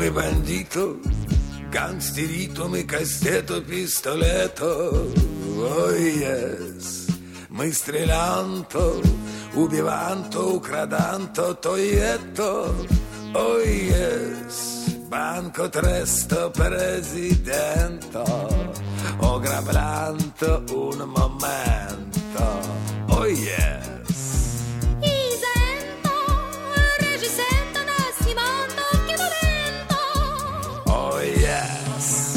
Мы бандито, гангстерито, мы кастето, пистолето. Ой, yes. Мы стрелянто, убиванто, украданто, тоието. Ой, yes. Banco tresto presidente, ogravlanto un momento. Oh yes. Isento, regisento, nascimento, chiudimento. Oh yes.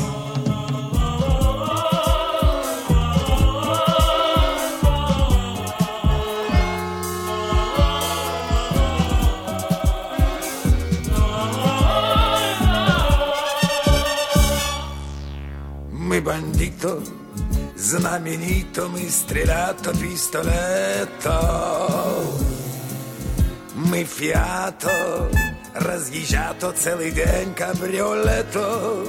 Мы бандито, знаменито, мы стрелято, пистолето. Мы фиато, разъезжато целый день кабриолето.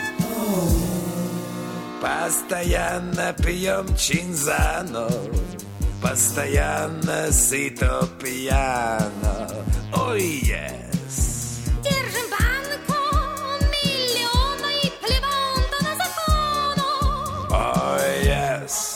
Постоянно пьем чинзано, постоянно сыто пьяно. Ой, yes. Держим банку, миллиона и плеванта на закону. Oh, yes.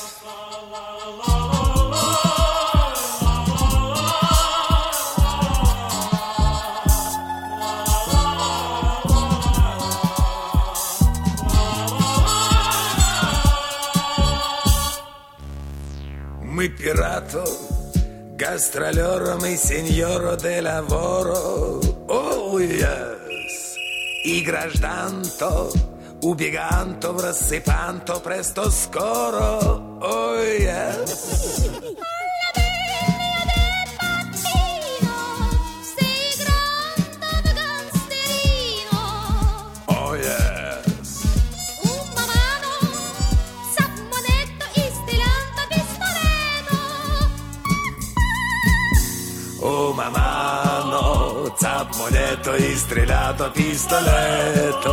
Мы пирато, гастролеро, мы сеньоро де лаворо. Oh, yes. И гражданто, убеганто, в рассыпанто, престо скоро. Oh, yes. Oh, yes. Oh, mamano, zap, moletto, istrellato, pistoletto.